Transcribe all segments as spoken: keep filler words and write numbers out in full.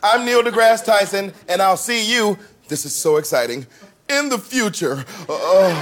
I'm Neil deGrasse Tyson, and I'll see you, this is so exciting, in the future. Oh.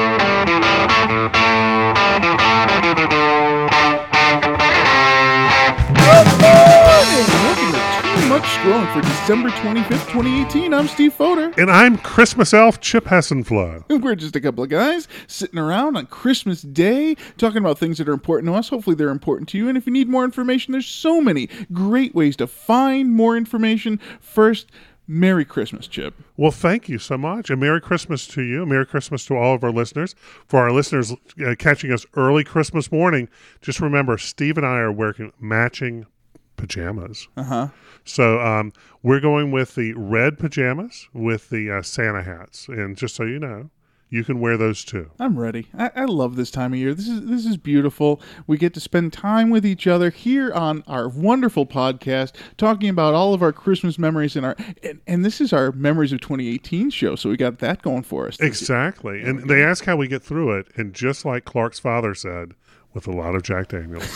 Welcome to Too Much Scrolling for December twenty-fifth, twenty eighteen. I'm Steve Foder. And I'm Christmas elf Chip Hessenflood. And we're just a couple of guys sitting around on Christmas Day talking about things that are important to us. Hopefully they're important to you. And if you need more information, there's so many great ways to find more information. First, Merry Christmas, Chip. Well, thank you so much. And Merry Christmas to you. Merry Christmas to all of our listeners. For our listeners uh, catching us early Christmas morning, just remember, Steve and I are wearing matching pajamas. Uh-huh. So um, we're going with the red pajamas with the uh, Santa hats. And just so you know, you can wear those too. I'm ready. I, I love this time of year. This is this is beautiful. We get to spend time with each other here on our wonderful podcast, talking about all of our Christmas memories and our and, and this is our Memories of twenty eighteen show. So we got that going for us. Exactly. And they ask how we get through it, and just like Clark's father said, with a lot of Jack Daniels.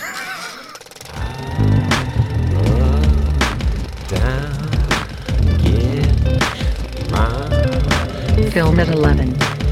Down, get my Film at eleven.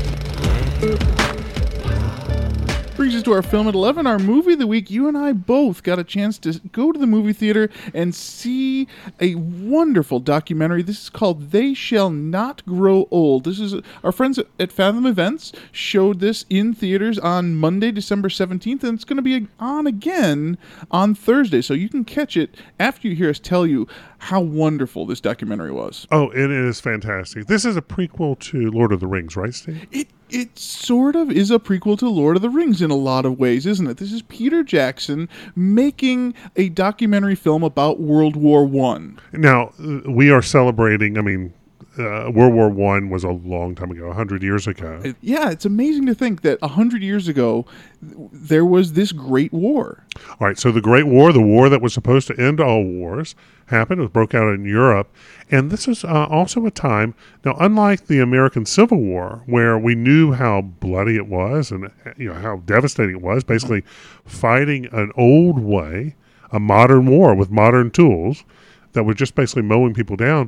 Brings us to our Film at eleven, our movie of the week. You and I both got a chance to go to the movie theater and see a wonderful documentary. This is called They Shall Not Grow Old. This is our friends at Fathom Events showed this in theaters on Monday, December seventeenth, and it's going to be on again on Thursday. So you can catch it after you hear us tell you how wonderful this documentary was. Oh, it is fantastic. This is a prequel to Lord of the Rings, right, Steve? It It sort of is a prequel to Lord of the Rings in a lot of ways, isn't it? This is Peter Jackson making a documentary film about World War One. Now, we are celebrating, I mean, uh, World War One was a long time ago, one hundred years ago. It, yeah, it's amazing to think that one hundred years ago, there was this great war. All right, so the Great War, the war that was supposed to end all wars, happened. It broke out in Europe. And this is uh, also a time, now unlike the American Civil War, where we knew how bloody it was and you know how devastating it was, basically fighting an old way, a modern war with modern tools that were just basically mowing people down.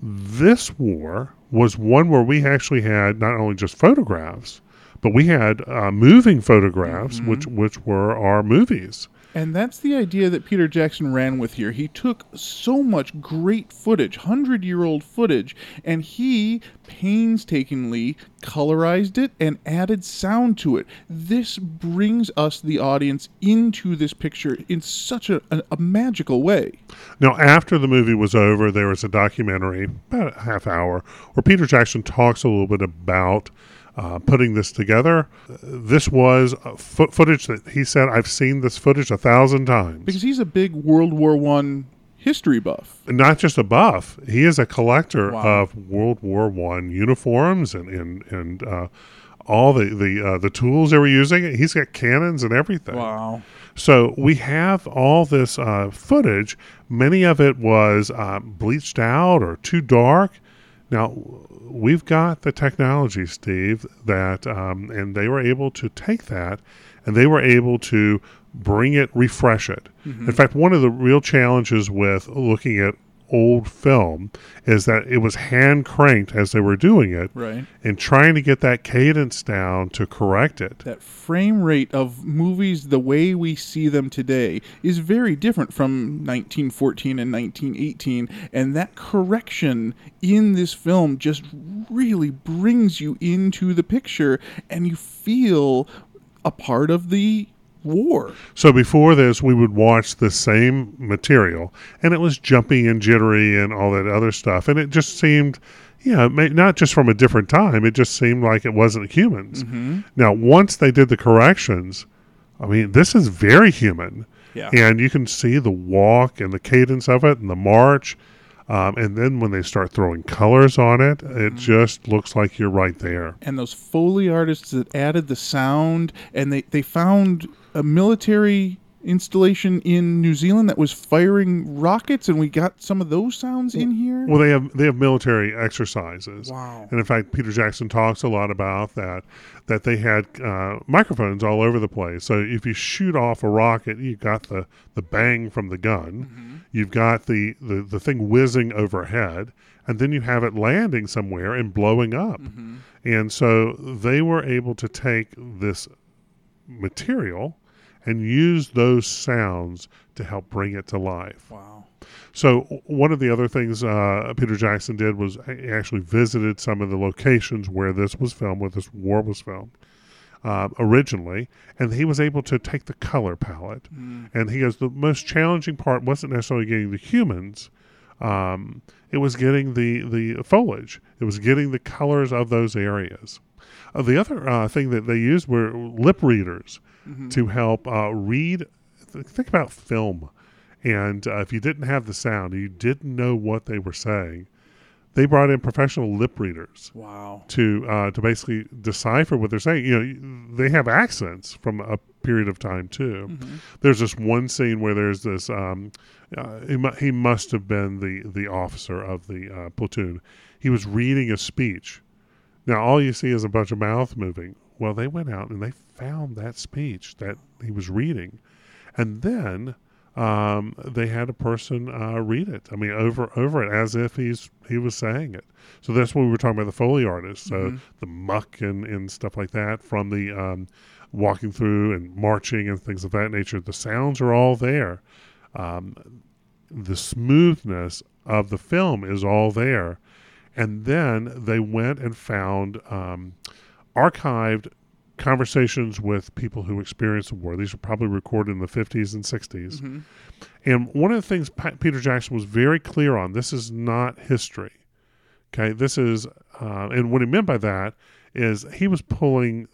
This war was one where we actually had not only just photographs, but we had uh, moving photographs, mm-hmm. which which were our movies. And that's the idea that Peter Jackson ran with here. He took so much great footage, hundred-year-old footage, and he painstakingly colorized it and added sound to it. This brings us, the audience, into this picture in such a, a, a magical way. Now, after the movie was over, there was a documentary, about a half hour, where Peter Jackson talks a little bit about Uh, putting this together. Uh, this was fo- footage that he said, I've seen this footage a thousand times. Because he's a big World War One history buff. And not just a buff. He is a collector Wow. of World War One uniforms and and, and uh, all the the, uh, the tools they were using. He's got cannons and everything. Wow. So we have all this uh, footage. Many of it was uh, bleached out or too dark. Now, we've got the technology, Steve, that, um, and they were able to take that, and they were able to bring it, refresh it. Mm-hmm. In fact, one of the real challenges with looking at old film is that it was hand cranked as they were doing it, right? And trying to get that cadence down to correct it. That frame rate of movies, the way we see them today, is very different from nineteen fourteen and nineteen eighteen, and that correction in this film just really brings you into the picture, and you feel a part of the war. So before this, we would watch the same material, and it was jumpy and jittery and all that other stuff, and it just seemed, you know, not just from a different time, it just seemed like it wasn't humans. Mm-hmm. Now, once they did the corrections, I mean, this is very human, yeah. And you can see the walk and the cadence of it and the march, um, and then when they start throwing colors on it, it mm-hmm. just looks like you're right there. And those Foley artists that added the sound, and they, they found a military installation in New Zealand that was firing rockets, and we got some of those sounds in here. Well, they have they have military exercises. Wow. And in fact, Peter Jackson talks a lot about that, that they had uh, microphones all over the place. So if you shoot off a rocket, you've got the, the bang from the gun. Mm-hmm. You've got the, the, the thing whizzing overhead, and then you have it landing somewhere and blowing up. Mm-hmm. And so they were able to take this material and use those sounds to help bring it to life. Wow. So one of the other things uh, Peter Jackson did was he actually visited some of the locations where this was filmed, where this war was filmed uh, originally, and he was able to take the color palette. Mm. And he goes, the most challenging part wasn't necessarily getting the humans, um, it was getting the, the foliage. It was getting the colors of those areas. Uh, the other uh, thing that they used were lip readers mm-hmm. to help uh, read. Th- think about film. And uh, if you didn't have the sound, you didn't know what they were saying, they brought in professional lip readers. Wow. To uh, to basically decipher what they're saying. You know, they have accents from a period of time too. Mm-hmm. There's this one scene where there's this. Um, uh, he, mu- he must have been the the officer of the uh, platoon. He was reading a speech. Now all you see is a bunch of mouth moving. Well, they went out and they found that speech that he was reading, and then. Um, they had a person uh, read it. I mean, over over it as if he's he was saying it. So that's when we were talking about the Foley artists. So mm-hmm. the muck and, and stuff like that from the um, walking through and marching and things of that nature. The sounds are all there. Um, the smoothness of the film is all there. And then they went and found um, archived conversations with people who experienced the war. These were probably recorded in the fifties and sixties. Mm-hmm. And one of the things pa- Peter Jackson was very clear on, this is not history. Okay, this is, uh, and what he meant by that is he was pulling,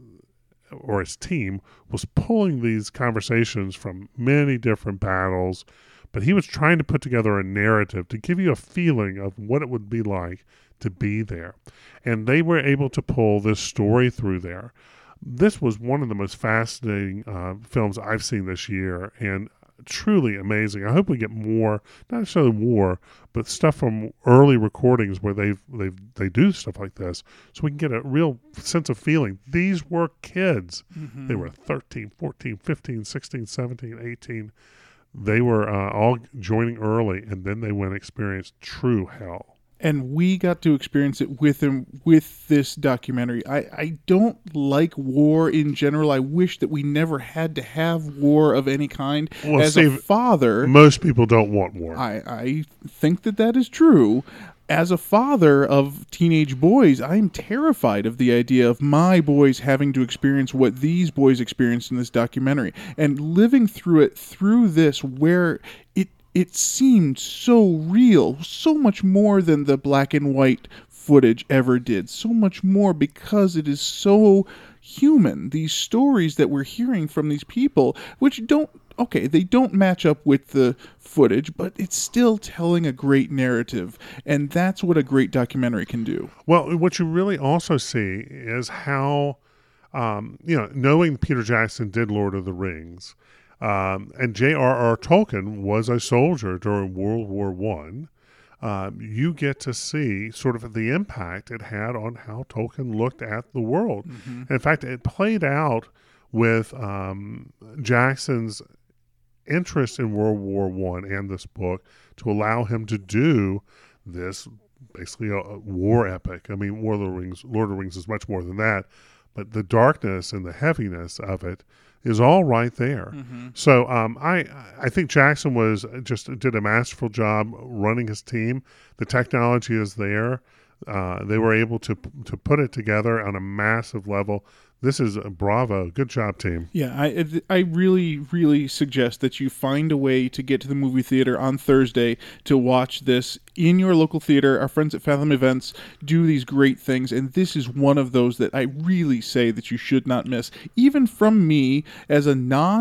or his team was pulling these conversations from many different battles, but he was trying to put together a narrative to give you a feeling of what it would be like to be there. And they were able to pull this story through there. This was one of the most fascinating uh, films I've seen this year, and truly amazing. I hope we get more, not necessarily war, but stuff from early recordings where they've, they've, they do stuff like this, so we can get a real sense of feeling. These were kids. Mm-hmm. They were thirteen, fourteen, fifteen, sixteen, seventeen, eighteen. They were uh, all joining early, and then they went and experienced true hell. And we got to experience it with him with this documentary. I, I don't like war in general. I wish that we never had to have war of any kind. Well, As Steve, a father, most people don't want war. I, I think that that is true. As a father of teenage boys, I'm terrified of the idea of my boys having to experience what these boys experienced in this documentary. And living through it through this where it It seemed so real, so much more than the black and white footage ever did. So much more because it is so human. These stories that we're hearing from these people, which don't, okay, they don't match up with the footage, but it's still telling a great narrative. And that's what a great documentary can do. Well, what you really also see is how, um, you know, knowing Peter Jackson did Lord of the Rings, Um, and J R R. Tolkien was a soldier during World War One. Um, you get to see sort of the impact it had on how Tolkien looked at the world. Mm-hmm. In fact, it played out with um, Jackson's interest in World War One and this book to allow him to do this basically a, a war epic. I mean, War of the Rings, Lord of the Rings is much more than that, but the darkness and the heaviness of it is all right there. Mm-hmm. So um, I I think Jackson was just did a masterful job running his team. The technology is there. Uh, they were able to to put it together on a massive level. This is a bravo. Good job, team. Yeah, I I really, really suggest that you find a way to get to the movie theater on Thursday to watch this in your local theater. Our friends at Fathom Events do these great things, and this is one of those that I really say that you should not miss. Even from me, as a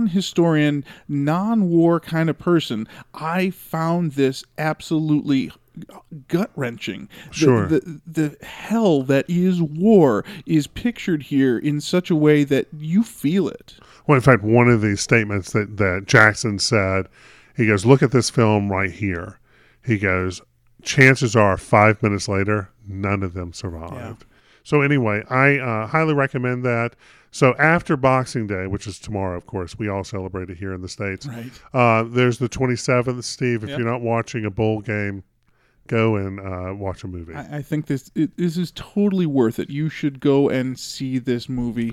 non-historian, non-war kind of person, I found this absolutely gut wrenching. Sure. The, the the hell that is war is pictured here in such a way that you feel it. Well, in fact, one of the statements that, that Jackson said, he goes, look at this film right here. He goes, chances are five minutes later, none of them survived. Yeah. So anyway, I uh, highly recommend that. So after Boxing Day, which is tomorrow, of course, we all celebrate it here in the States. Right. Uh, there's the twenty-seventh, Steve. If Yep. you're not watching a bowl game, go and uh, watch a movie. I, I think this it, this is totally worth it. You should go and see this movie.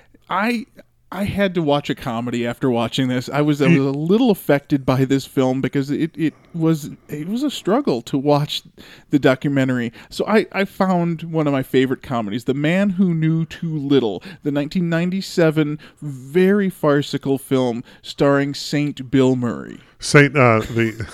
I I had to watch a comedy after watching this. I was I was a little affected by this film because it, it was it was a struggle to watch the documentary. So I, I found one of my favorite comedies, The Man Who Knew Too Little, the nineteen ninety-seven very farcical film starring Saint Bill Murray. Saint, uh,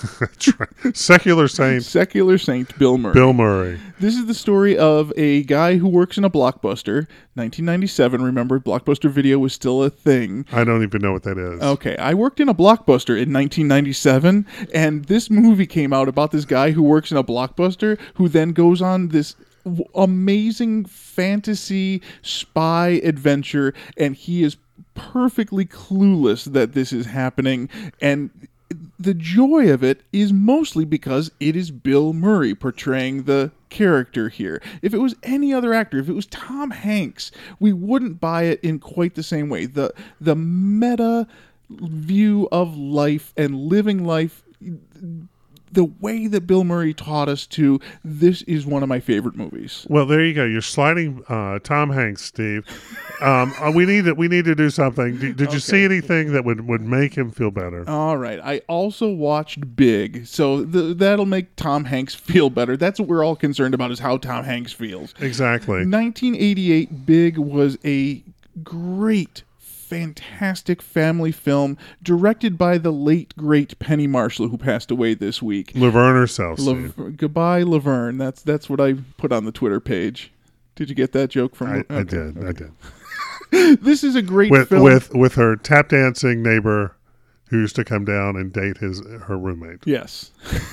the secular saint, Secular Saint Bill Murray. Bill Murray. This is the story of a guy who works in a Blockbuster. nineteen ninety-seven, remember, Blockbuster Video was still a thing. I don't even know what that is. Okay, I worked in a Blockbuster in nineteen ninety-seven, and this movie came out about this guy who works in a Blockbuster who then goes on this w- amazing fantasy spy adventure, and he is perfectly clueless that this is happening, and the joy of it is mostly because it is Bill Murray portraying the character here. If it was any other actor, if it was Tom Hanks, we wouldn't buy it in quite the same way. The the meta view of life and living life, the way that Bill Murray taught us to, this is one of my favorite movies. Well, there you go. You're sliding uh, Tom Hanks, Steve. Um, uh, we need to we need to do something. Did, did you Okay. see anything that would, would make him feel better? All right. I also watched Big, so th- that'll make Tom Hanks feel better. That's what we're all concerned about, is how Tom Hanks feels. Exactly. nineteen eighty-eight, Big was a great, fantastic family film directed by the late, great Penny Marshall, who passed away this week. Laverne herself, Steve. Lav- Goodbye, Laverne. That's that's what I put on the Twitter page. Did you get that joke from? I, I okay. did. I did. This is a great With film. with with her tap dancing neighbor, who used to come down and date his her roommate. Yes.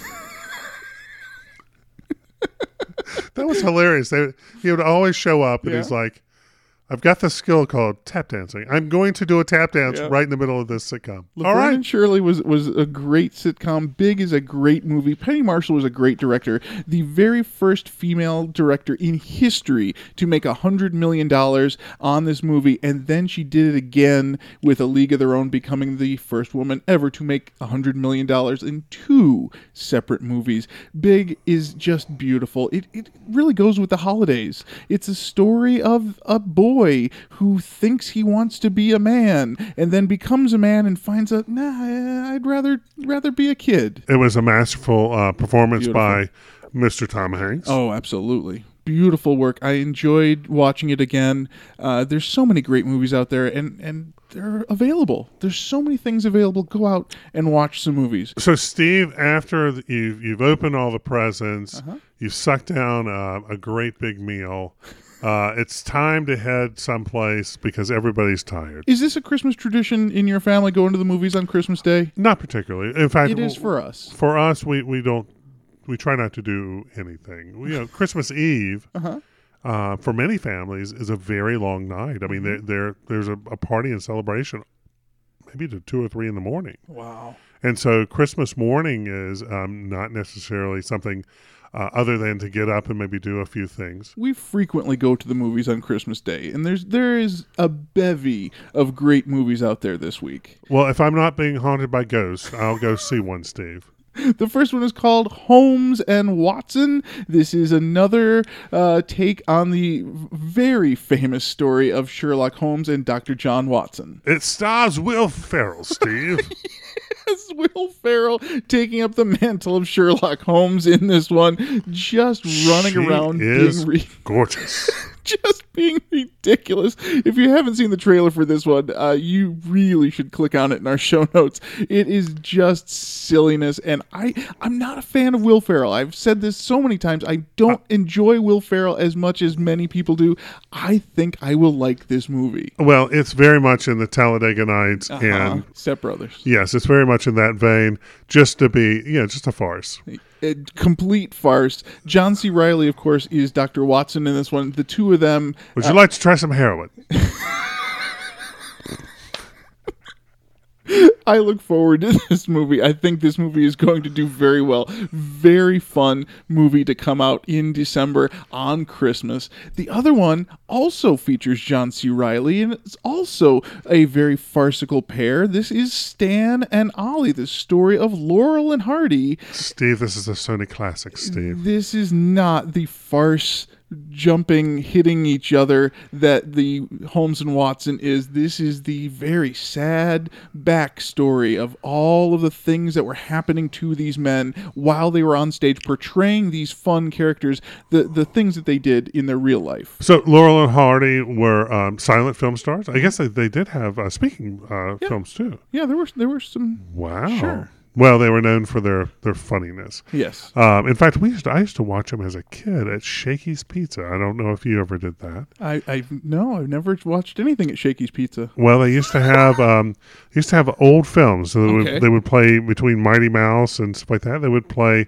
That was hilarious. They, he would always show up, and Yeah. he's like, I've got this skill called tap dancing. I'm going to do a tap dance Yeah. right in the middle of this sitcom. Laverne All right. and Shirley was was a great sitcom. Big is a great movie. Penny Marshall was a great director. The very first female director in history to make one hundred million dollars on this movie, and then she did it again with A League of Their Own, becoming the first woman ever to make one hundred million dollars in two separate movies. Big is just beautiful. It, it really goes with the holidays. It's a story of a boy who thinks he wants to be a man and then becomes a man and finds out, nah, I'd rather rather be a kid. It was a masterful uh, performance Beautiful. by Mister Tom Hanks. Oh, absolutely. Beautiful work. I enjoyed watching it again. Uh, there's so many great movies out there, and, and they're available. There's so many things available. Go out and watch some movies. So, Steve, after the, you've, you've opened all the presents, Uh-huh. you've sucked down uh, a great big meal, uh, it's time to head someplace because everybody's tired. Is this a Christmas tradition in your family, going to the movies on Christmas Day? Not particularly. In fact, It is for us. For us, we, we don't, we try not to do anything. We, you know, Christmas Eve, Uh-huh. uh, for many families, is a very long night. I mean, there, there there's a, a party and celebration maybe to two or three in the morning. Wow. And so Christmas morning is um, not necessarily something uh, other than to get up and maybe do a few things. We frequently go to the movies on Christmas Day, and there's there is a bevy of great movies out there this week. Well, if I'm not being haunted by ghosts, I'll go see one, Steve. The first one is called Holmes and Watson. This is another uh, take on the very famous story of Sherlock Holmes and Doctor John Watson. It stars Will Ferrell, Steve. Yes, Will Ferrell taking up the mantle of Sherlock Holmes in this one, just running She around is being re- gorgeous. just being ridiculous. If you haven't seen the trailer for this one, uh, you really should click on it in our show notes. It is just silliness, and I, I'm not a fan of Will Ferrell. I've said this so many times. I don't enjoy Will Ferrell as much as many people do. I think I will like this movie. Well, it's very much in the Talladega Nights, and Uh-huh. Step Brothers. yes, it's very much in that vein, just to be, you know, just a farce. A complete farce. John C. Reilly, of course, is Doctor Watson in this one. The two of them. Would you uh, like to try some heroin? I look forward to this movie. I think this movie is going to do very well. Very fun movie to come out in December on Christmas. The other one also features John C. Reilly, and it's also a very farcical pair. This is Stan and Ollie, the story of Laurel and Hardy. Steve, this is a Sony classic, Steve. This is not the farce jumping, hitting each other that the Holmes and Watson is. This is the very sad backstory of all of the things that were happening to these men while they were on stage portraying these fun characters, the, the things that they did in their real life. So Laurel and Hardy were um, silent film stars. I guess they, they did have uh, speaking uh, yeah. films too. Yeah, there were there were some. Wow. Sure. Well, they were known for their, their funniness. Yes. Um, in fact, we used to, I used to watch them as a kid at Shakey's Pizza. I don't know if you ever did that. I I no, I've never watched anything at Shakey's Pizza. Well, they used to have um, used to have old films. So they, Okay. would, they would play between Mighty Mouse and stuff like that. They would play.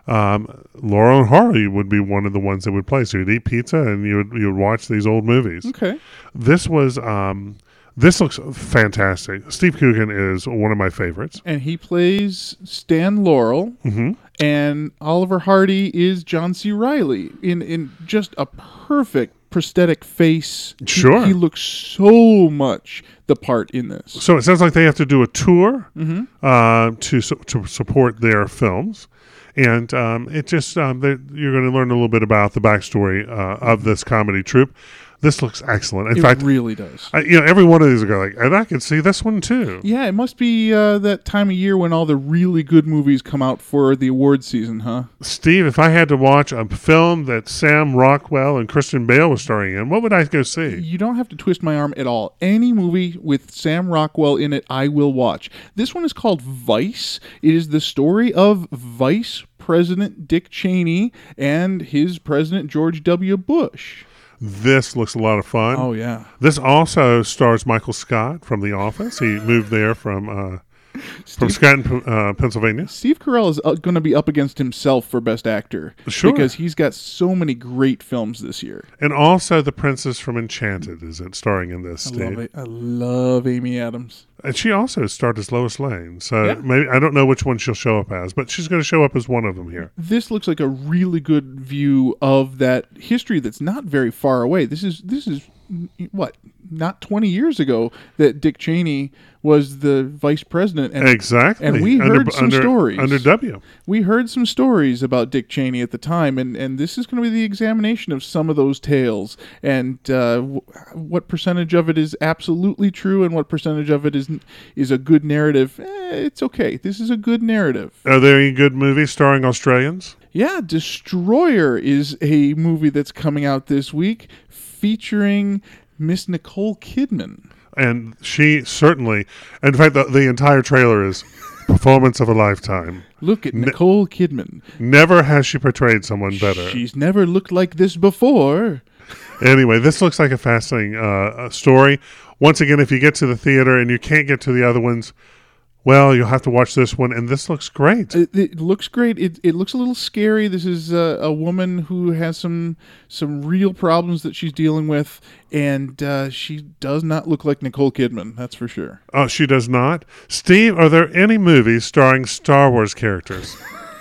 Um, Laurel and Hardy would be one of the ones that would play. So you'd eat pizza and you would you would watch these old movies. Okay. This was. Um, This looks fantastic. Steve Coogan is one of my favorites. And he plays Stan Laurel, Mm-hmm. and Oliver Hardy is John C. Reilly in, in just a perfect prosthetic face. He- Sure. He, looks so much the part in this. So it sounds like they have to do a tour Mm-hmm. uh, to su- to support their films. And um, it just um, they, you're going to learn a little bit about the backstory uh, of this comedy troupe. This looks excellent. In it fact, really does. I, you know, every one of these are going like, and I can see this one too. Yeah, it must be uh, that time of year when all the really good movies come out for the award season, huh? Steve, if I had to watch a film that Sam Rockwell and Christian Bale was starring in, what would I go see? You don't have to twist my arm at all. Any movie with Sam Rockwell in it, I will watch. This one is called Vice. It is the story of Vice President Dick Cheney and his President George W. Bush. This looks a lot of fun. Oh, yeah. This also stars Michael Scott from The Office. He moved there from uh, from Steve, Scranton, uh, Pennsylvania. Steve Carell is uh, going to be up against himself for Best Actor. Sure. Because he's got so many great films this year. And also the Princess from Enchanted is it starring in this, I Steve. love it. I love Amy Adams. And she also starred as Lois Lane. So Yeah. maybe I don't know which one she'll show up as, but she's going to show up as one of them here. This looks like a really good view of that history that's not very far away. This is this is what, not twenty years ago that Dick Cheney was the vice president. And, Exactly. And we heard under, some under, stories. Under W. We heard some stories about Dick Cheney at the time, and, and this is going to be the examination of some of those tales and uh, w- what percentage of it is absolutely true and what percentage of it is is a good narrative. Eh, it's okay. This is a good narrative. Are there any good movies starring Australians? Yeah, Destroyer is a movie that's coming out this week featuring Miss Nicole Kidman. And she certainly, in fact, the, the entire trailer is performance of a lifetime. Look at Ne- Nicole Kidman. Never has she portrayed someone better. She's never looked like this before. Anyway, this looks like a fascinating uh, story. Once again, if you get to the theater and you can't get to the other ones, well, you'll have to watch this one, and this looks great. It, it looks great. It it looks a little scary. This is a, a woman who has some some real problems that she's dealing with, and uh, she does not look like Nicole Kidman. That's for sure. Oh, she does not? Steve, are there any movies starring Star Wars characters?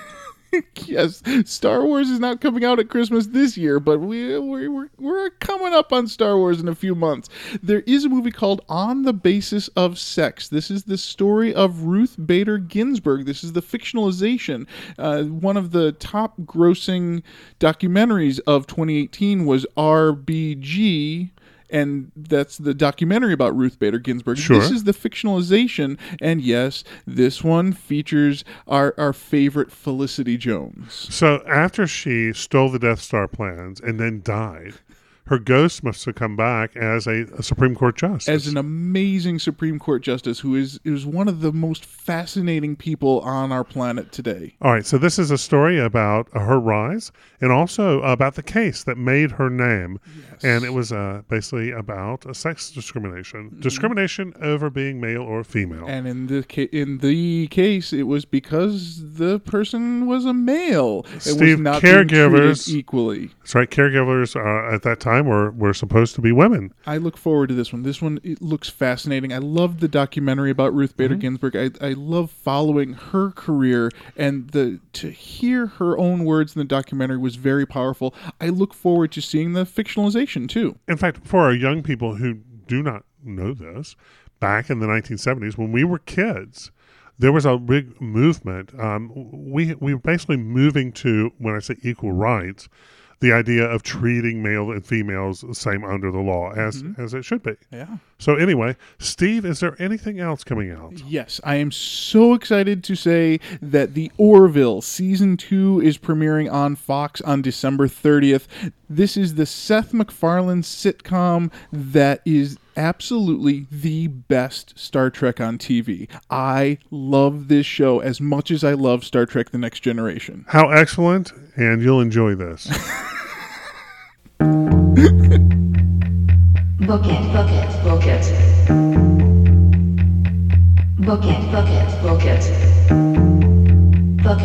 Yes, Star Wars is not coming out at Christmas this year, but we we're, we're we're coming up on Star Wars in a few months. There is a movie called On the Basis of Sex. This is the story of Ruth Bader Ginsburg. This is the fictionalization. Uh, one of the top grossing documentaries of twenty eighteen was R B G. And that's the documentary about Ruth Bader Ginsburg. Sure. This is the fictionalization. And yes, this one features our, our favorite Felicity Jones. So after she stole the Death Star plans and then died, her ghost must have come back as a, a Supreme Court justice. As an amazing Supreme Court justice who is, is one of the most fascinating people on our planet today. All right, so this is a story about uh, her rise and also about the case that made her name. Yes. And it was uh, basically about uh, sex discrimination, mm-hmm. discrimination over being male or female. And in the ca- in the case, it was because the person was a male. Steve, it was not caregivers equally. That's right. Caregivers uh, at that time were, were supposed to be women. I look forward to this one. This one it looks fascinating. I love the documentary about Ruth Bader mm-hmm. Ginsburg. I, I love following her career, and the to hear her own words in the documentary was very powerful. I look forward to seeing the fictionalization too. In fact, for our young people who do not know this, back in the nineteen seventies, when we were kids, there was a big movement. Um, we we were basically moving to, when I say equal rights, the idea of treating male and females the same under the law as, mm-hmm. as it should be. Yeah. So anyway, Steve, is there anything else coming out? Yes, I am so excited to say that The Orville Season two is premiering on Fox on December thirtieth. This is the Seth MacFarlane sitcom that is absolutely the best Star Trek on T V. I love this show as much as I love Star Trek The Next Generation. How excellent, and you'll enjoy this. Book it, book it, book it. Book it, book it, book it. Book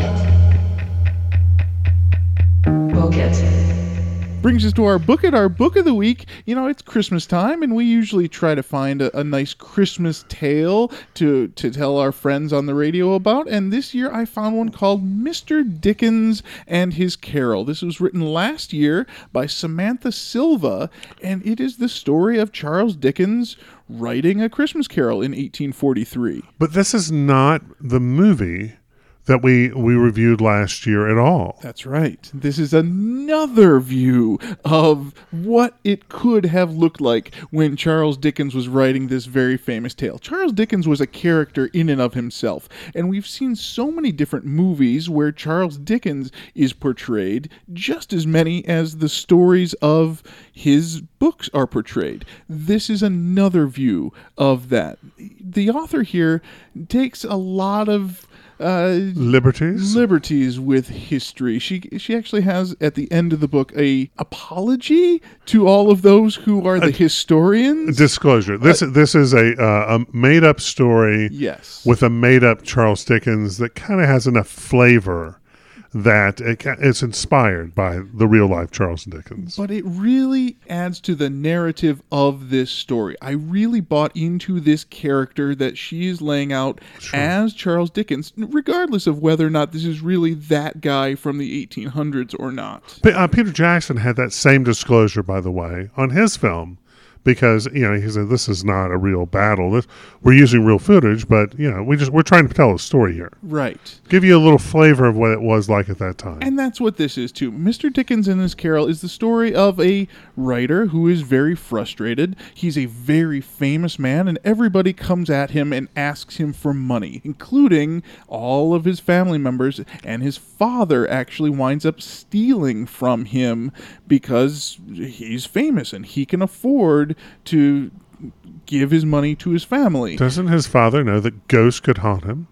it. Book it. Brings us to our book it, our book of the week. You know, it's Christmas time, and we usually try to find a, a nice Christmas tale to, to tell our friends on the radio about. And this year I found one called Mister Dickens and His Carol. This was written last year by Samantha Silva, and it is the story of Charles Dickens writing A Christmas Carol in eighteen forty-three. But this is not the movie that we, we reviewed last year at all. That's right. This is another view of what it could have looked like when Charles Dickens was writing this very famous tale. Charles Dickens was a character in and of himself, and we've seen so many different movies where Charles Dickens is portrayed, just as many as the stories of his books are portrayed. This is another view of that. The author here takes a lot of Uh, liberties liberties with history. She she actually has at the end of the book a apology to all of those who are the a, historians. Disclosure. This uh, this is a uh, a made up story. Yes. With a made up Charles Dickens that kind of has enough flavor that it, it's inspired by the real life Charles Dickens. But it really adds to the narrative of this story. I really bought into this character that she is laying out sure. as Charles Dickens, regardless of whether or not this is really that guy from the eighteen hundreds or not. But, uh, Peter Jackson had that same disclosure, by the way, on his film. Because, you know, he said, this is not a real battle. This, we're using real footage, but, you know, we just, we're trying to tell a story here. Right. Give you a little flavor of what it was like at that time. And that's what this is, too. Mister Dickens and His Carol is the story of a writer who is very frustrated. He's a very famous man, and everybody comes at him and asks him for money, including all of his family members, and his father actually winds up stealing from him because he's famous and he can afford to give his money to his family. Doesn't his father know that ghosts could haunt him?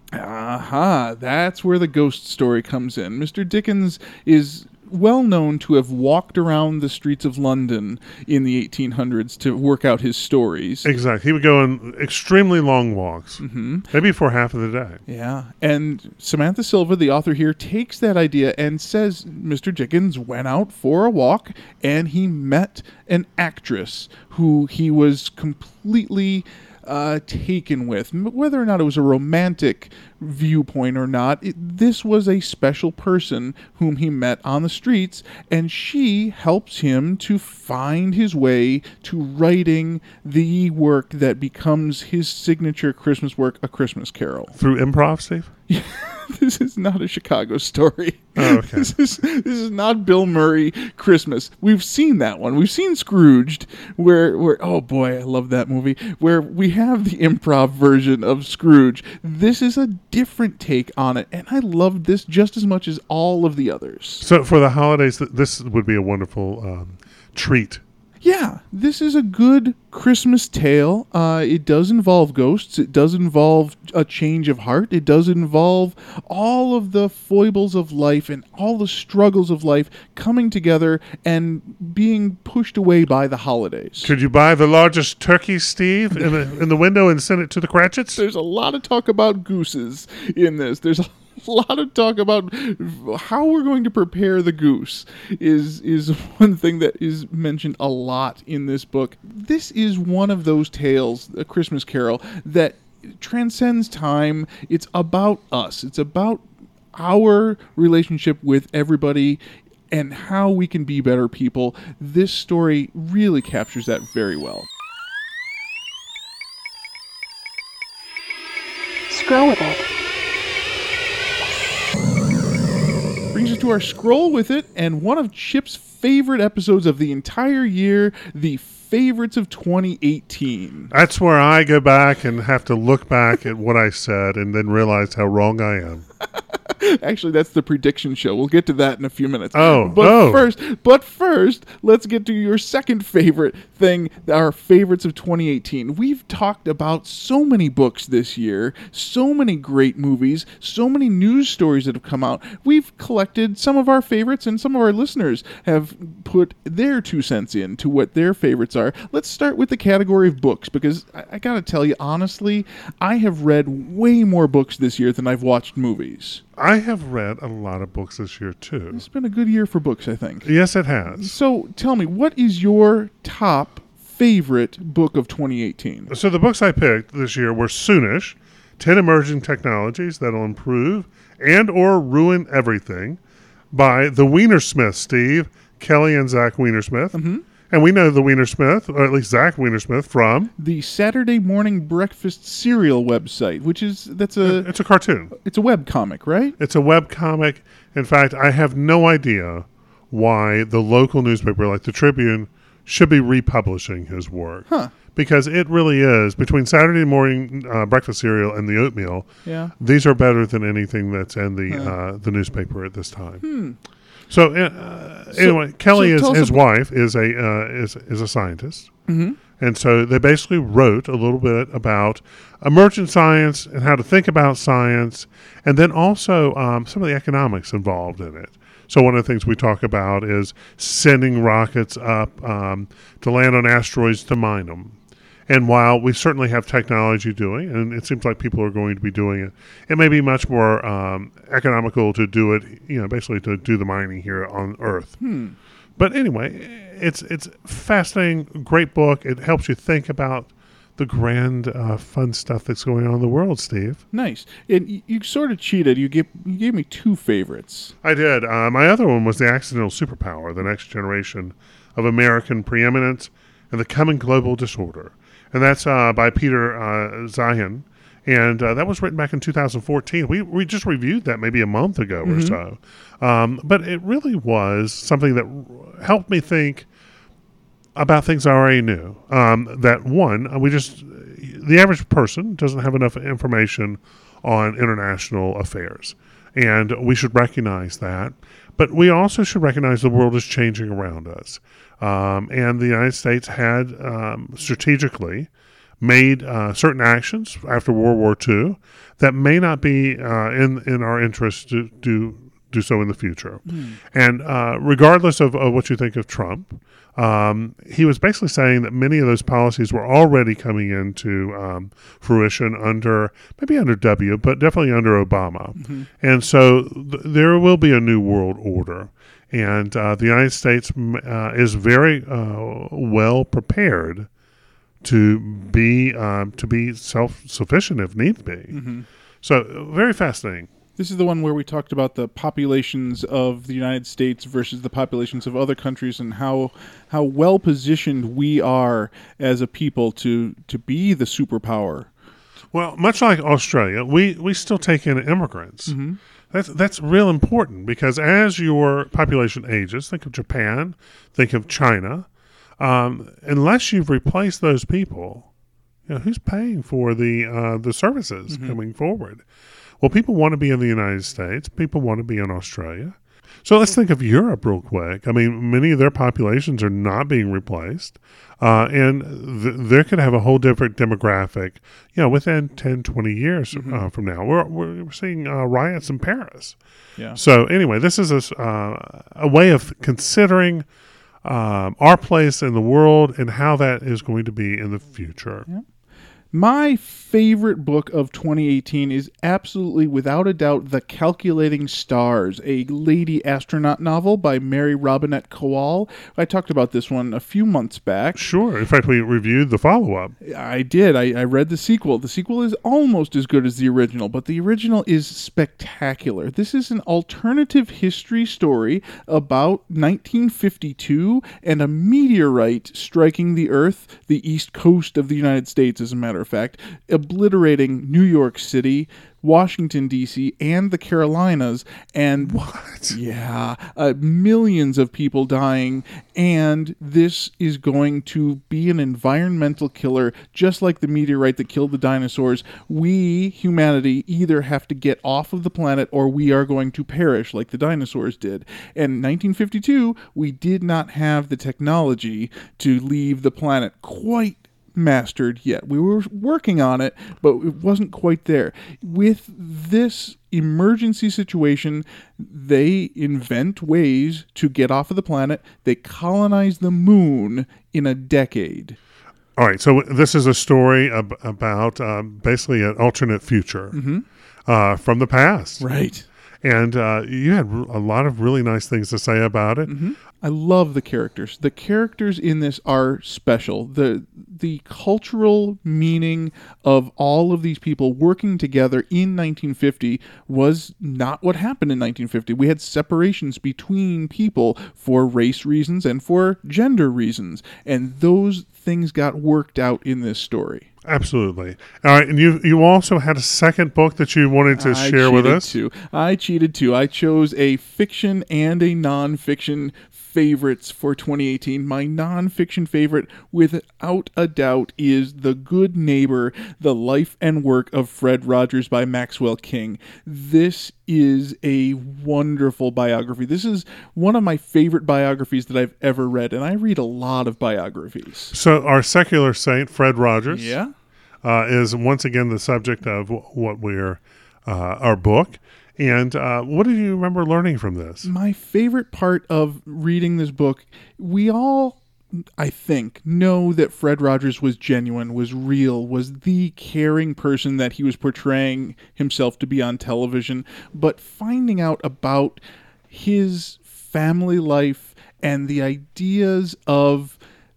Aha, that's where the ghost story comes in. Mister Dickens is well known to have walked around the streets of London in the eighteen hundreds to work out his stories. Exactly. He would go on extremely long walks, mm-hmm. maybe for half of the day. Yeah. And Samantha Silva, the author here, takes that idea and says Mister Dickens went out for a walk and he met an actress who he was completely Uh, taken with. Whether or not it was a romantic viewpoint or not, it, this was a special person whom he met on the streets, and she helps him to find his way to writing the work that becomes his signature Christmas work, A Christmas Carol. Through improv, Steve? This is not a Chicago story. Oh, okay. This is this is not Bill Murray Christmas. We've seen that one. We've seen Scrooged, where where oh boy, I love that movie. Where we have the improv version of Scrooge. This is a different take on it, and I loved this just as much as all of the others. So for the holidays, this would be a wonderful um, treat. Yeah, this is a good Christmas tale. Uh, it does involve ghosts. It does involve a change of heart. It does involve all of the foibles of life and all the struggles of life coming together and being pushed away by the holidays. Could you buy the largest turkey, Steve, in the in the window and send it to the Cratchits? There's a lot of talk about gooses in this. There's a lot of talk about how we're going to prepare the goose is is one thing that is mentioned a lot in this book. This is one of those tales, A Christmas Carol, that transcends time. It's about us. It's about our relationship with everybody and how we can be better people. This story really captures that very well. Scroll with it. Brings us to our scroll with it, and one of Chip's favorite episodes of the entire year, the favorites of twenty eighteen. That's where I go back and have to look back at what I said and then realize how wrong I am. Actually, that's the prediction show. We'll get to that in a few minutes. Oh, but oh. first, but first, let's get to your second favorite thing, our favorites of twenty eighteen. We've talked about so many books this year, so many great movies, so many news stories that have come out. We've collected some of our favorites, and some of our listeners have put their two cents in to what their favorites are. Let's start with the category of books, because I, I gotta tell you, honestly, I have read way more books this year than I've watched movies. I have read a lot of books this year, too. It's been a good year for books, I think. Yes, it has. So tell me, what is your top favorite book of twenty eighteen? So the books I picked this year were Soonish, ten Emerging Technologies That'll Improve and or Ruin Everything by the Wienersmith, Steve, Kelly and Zach Wienersmith. Mm-hmm. And we know the Wienersmith, or at least Zach Wienersmith, from the Saturday Morning Breakfast Cereal website, which is, that's a... It's a cartoon. It's a web comic, right? It's a web comic. In fact, I have no idea why the local newspaper, like the Tribune, should be republishing his work. Huh. Because it really is, between Saturday Morning uh, Breakfast Cereal and the Oatmeal, yeah. these are better than anything that's in the Huh. uh, the newspaper at this time. Hmm. So, uh, anyway, so, Kelly, so is, his about- wife, is a uh, is is a scientist, Mm-hmm. and so they basically wrote a little bit about emergent science and how to think about science, and then also um, some of the economics involved in it. So one of the things we talk about is sending rockets up um, to land on asteroids to mine them. And while we certainly have technology doing, and it seems like people are going to be doing it, it may be much more um, economical to do it, you know, basically to do the mining here on Earth. Hmm. But anyway, it's it's fascinating, great book. It helps you think about the grand, uh, fun stuff that's going on in the world, Steve. Nice. And you, you sort of cheated. You gave, you gave me two favorites. I did. Uh, my other one was The Accidental Superpower, The Next Generation of American Preeminence and the Coming Global Disorder. And that's uh, by Peter uh, Zeihan. And uh, that was written back in two thousand fourteen. We we just reviewed that maybe a month ago Mm-hmm. or so. Um, but it really was something that r- helped me think about things I already knew. Um, that one, we just, the average person doesn't have enough information on international affairs. And we should recognize that. But we also should recognize the world is changing around us. Um, and the United States had um, strategically made uh, certain actions after World War Two that may not be uh, in in our interest to do do so in the future. Mm. And uh, regardless of, of what you think of Trump, um, he was basically saying that many of those policies were already coming into um, fruition under, maybe under W, but definitely under Obama. Mm-hmm. And so th- there will be a new world order. And uh, the United States uh, is very uh, well prepared to be um, to be self-sufficient if need be. Mm-hmm. So very fascinating. This is the one where we talked about the populations of the United States versus the populations of other countries and how how well positioned we are as a people to to be the superpower. Well, much like Australia, we, we still take in immigrants. Mm-hmm. That's that's real important because as your population ages, think of Japan, think of China. Um, unless you've replaced those people, you know, who's paying for the uh, the services mm-hmm. coming forward? Well, people want to be in the United States. People want to be in Australia. So let's think of Europe real quick. I mean, many of their populations are not being replaced. Uh, and th- they could have a whole different demographic, you know, within ten, twenty years Mm-hmm. uh, from now. We're, we're seeing uh, riots in Paris. Yeah. So anyway, this is a, uh, a way of considering um, our place in the world and how that is going to be in the future. Yeah. My favorite book of twenty eighteen is absolutely, without a doubt, The Calculating Stars, a lady astronaut novel by Mary Robinette Kowal. I talked about this one a few months back. Sure. In fact, we reviewed the follow-up. I did. I, I read the sequel. The sequel is almost as good as the original, but the original is spectacular. This is an alternative history story about nineteen fifty-two and a meteorite striking the Earth, the east coast of the United States, as a matter of fact, obliterating New York City, Washington, D C, and the Carolinas. And What? yeah, uh, millions of people dying, and this is going to be an environmental killer, just like the meteorite that killed the dinosaurs. We, humanity, either have to get off of the planet or we are going to perish like the dinosaurs did. And in nineteen fifty-two, we did not have the technology to leave the planet quite mastered yet. We were working on it, but it wasn't quite there. With this emergency situation, they invent ways to get off of the planet. They colonize the moon in a decade. All right, so this is a story ab- about um, basically an alternate future uh, from the past. Right. And uh, you had r- a lot of really nice things to say about it. I love the characters. The characters in this are special. The the cultural meaning of all of these people working together in nineteen fifty was not what happened in nineteen fifty. We had separations between people for race reasons and for gender reasons, and those things got worked out in this story. Absolutely. All right, and you you also had a second book that you wanted to I share with cheated us. Too. I cheated too. I chose a fiction and a nonfiction favorites for twenty eighteen. My nonfiction favorite, without a doubt, is The Good Neighbor, The Life and Work of Fred Rogers by Maxwell King. This is a wonderful biography. This is one of my favorite biographies that I've ever read, and I read a lot of biographies. So our secular saint, Fred Rogers, Yeah? uh, is once again the subject of w- what we're uh, our book. And uh, what do you remember learning from this? My favorite part of reading this book, we all, I think, know that Fred Rogers was genuine, was real, was the caring person that he was portraying himself to be on television. But finding out about his family life and the ideas of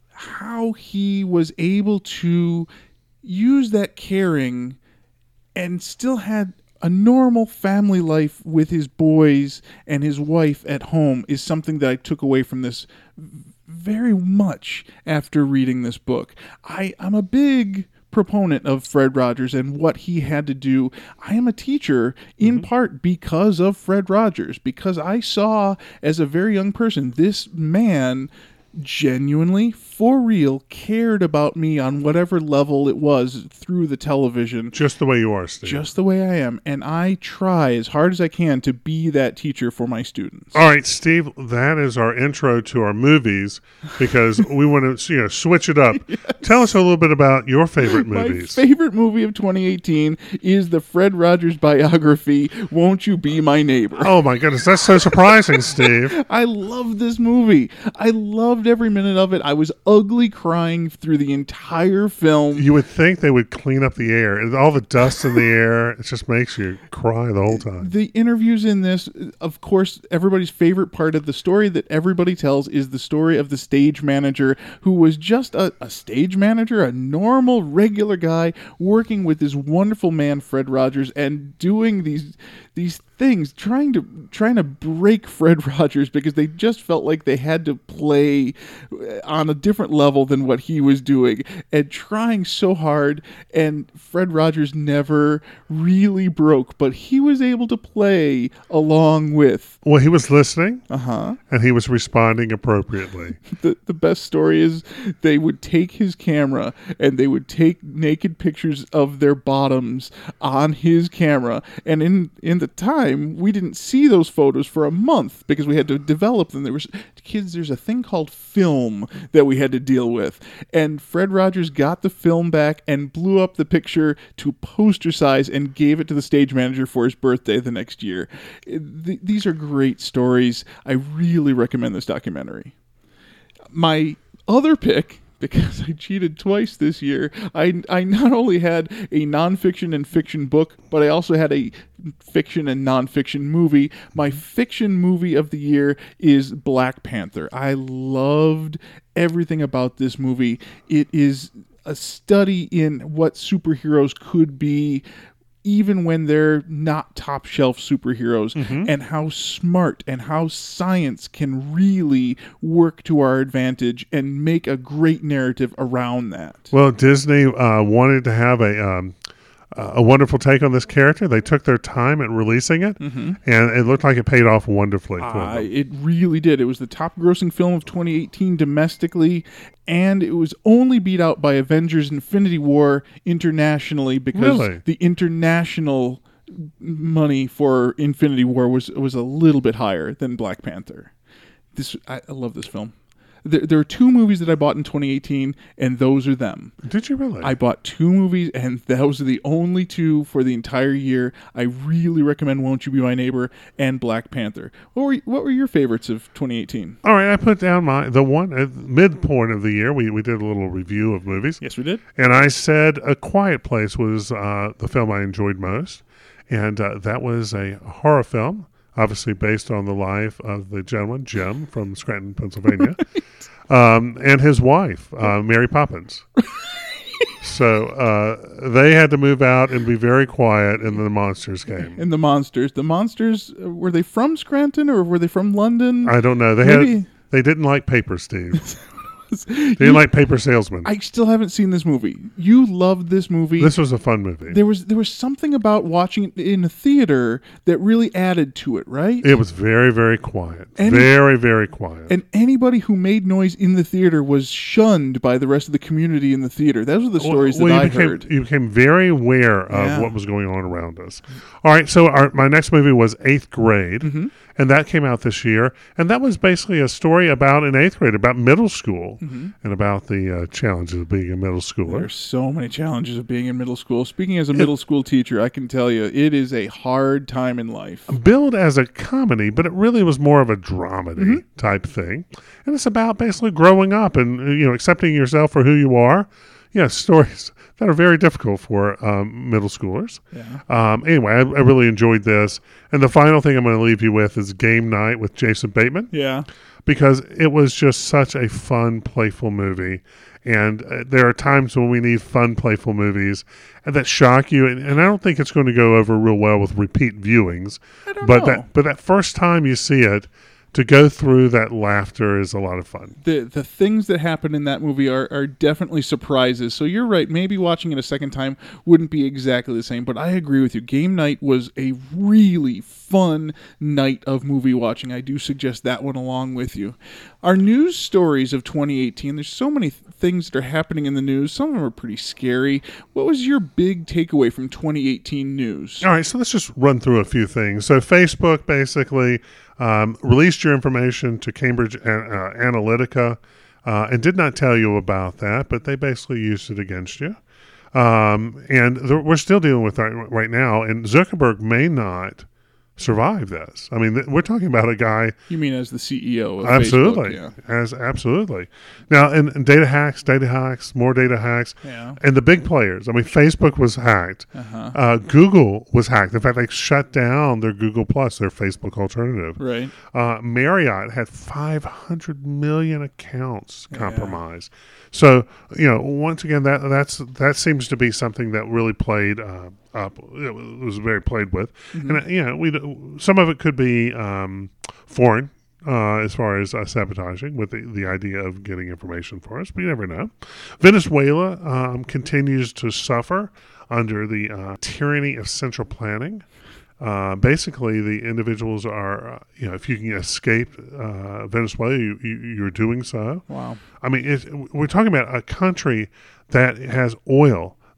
how he was able to use that caring and still had a normal family life with his boys and his wife at home is something that I took away from this very much after reading this book. I, I'm a big proponent of Fred Rogers and what he had to do. I am a teacher in mm-hmm. part because of Fred Rogers, because I saw as a very young person this man genuinely, for real, cared about me on whatever level it was through the television. Just the way you are, Steve. Just the way I am. And I try as hard as I can to be that teacher for my students. All right, Steve, that is our intro to our movies because we want to you know switch it up. Yes. Tell us a little bit about your favorite movies. My favorite movie of twenty eighteen is the Fred Rogers biography, Won't You Be My Neighbor? Oh, my goodness. That's so surprising, Steve. I love this movie. I loved every minute of it. I was ugly crying through the entire film. You would think they would clean up the air. And all the dust in the air, it just makes you cry the whole time. The interviews in this, of course, everybody's favorite part of the story that everybody tells is the story of the stage manager who was just a, a stage manager, a normal, regular guy working with this wonderful man, Fred Rogers, and doing these these things, trying to trying to break Fred Rogers because they just felt like they had to play on a different level than what he was doing, and trying so hard. And Fred Rogers never really broke, but he was able to play along with. Well, he was listening, uh-huh. and he was responding appropriately. The the best story is they would take his camera and they would take naked pictures of their bottoms on his camera, and in in the time time, we didn't see those photos for a month because we had to develop them. There was kids. There's a thing called film that we had to deal with, and Fred Rogers got the film back and blew up the picture to poster size and gave it to the stage manager for his birthday the next year. Th- these are great stories. I really recommend this documentary. My other pick, because I cheated twice this year, I, I not only had a nonfiction and fiction book, but I also had a fiction and nonfiction movie. My fiction movie of the year is Black Panther. I loved everything about this movie. It is a study in what superheroes could be, even when they're not top shelf superheroes, mm-hmm. and how smart and how science can really work to our advantage and make a great narrative around that. Well, Disney uh, wanted to have a um, a wonderful take on this character. They took their time at releasing it, mm-hmm. and it looked like it paid off wonderfully for uh, them. It really did. It was the top grossing film of twenty eighteen domestically, and it was only beat out by Avengers Infinity War internationally because Really? the international money for Infinity War was was a little bit higher than Black Panther. This I, I love this film. There, there are two movies that I bought in twenty eighteen, and those are them. Did you really? I bought two movies, and those are the only two for the entire year. I really recommend Won't You Be My Neighbor and Black Panther. What were what were your favorites of twenty eighteen? All right, I put down my the one at midpoint of the year. We we did a little review of movies. Yes, we did. And I said A Quiet Place was uh, the film I enjoyed most, and uh, that was a horror film, obviously based on the life of the gentleman, Jim, from Scranton, Pennsylvania, right. um, and his wife, uh, Mary Poppins. So uh, they had to move out and be very quiet, and the monsters came. And the monsters. The monsters, uh, were they from Scranton or were they from London? I don't know. They Maybe. had they didn't like paper, Steve. They didn't like Paper Salesman. I still haven't seen this movie. You loved this movie. This was a fun movie. There was there was something about watching it in a theater that really added to it, right? It was very, very quiet. And very, very quiet. And anybody who made noise in the theater was shunned by the rest of the community in the theater. Those were the stories well, that I became, heard. You became very aware of Yeah. what was going on around us. All right, so our, my next movie was Eighth Grade, Mm-hmm. and that came out this year. And that was basically a story about an eighth grade, about middle school, Mm-hmm. and about the uh, challenges of being a middle schooler. There's so many challenges of being in middle school. Speaking as a middle school teacher, I can tell you it is a hard time in life. Billed as a comedy, but it really was more of a dramedy Mm-hmm. type thing. And it's about basically growing up and, you know, accepting yourself for who you are. Yeah, stories that are very difficult for um, middle schoolers. Yeah. Um, anyway, I, I really enjoyed this. And the final thing I'm going to leave you with is Game Night with Jason Bateman. Yeah. Because it was just such a fun, playful movie. And uh, there are times when we need fun, playful movies and that shock you. And, and I don't think it's going to go over real well with repeat viewings. I don't but know. that but that first time you see it, to go through that laughter is a lot of fun. The the things that happen in that movie are, are definitely surprises. So you're right. Maybe watching it a second time wouldn't be exactly the same. But I agree with you. Game Night was a really fun night of movie watching. I do suggest that one along with you. Our news stories of twenty eighteen. There's so many th- things that are happening in the news. Some of them are pretty scary. What was your big takeaway from twenty eighteen news? All right, so let's just run through a few things. So Facebook basically um, released your information to Cambridge uh, Analytica uh, and did not tell you about that, but they basically used it against you. Um, and th- we're still dealing with that right now, and Zuckerberg may not survive this. I mean, th- we're talking about a guy. You mean as the C E O of Absolutely. Facebook? As absolutely. Now, and, and data hacks, data hacks, more data hacks. Yeah. And the big players. I mean, Facebook was hacked. Uh-huh. Uh, Google was hacked. In fact, they shut down their Google Plus, their Facebook alternative. Right. Uh, Marriott had five hundred million accounts compromised. Yeah. So, you know, once again, that that's that seems to be something that really played uh, up. It was very played with. Mm-hmm. And, you know, we some of it could be um, foreign. Uh, as far as uh, sabotaging with the, the idea of getting information for us, but you never know. Venezuela um, continues to suffer under the uh, tyranny of central planning. Uh, basically, the individuals are, uh, you know, if you can escape uh, Venezuela, you, you, you're doing so. Wow. I mean, it, we're talking about a country that has oil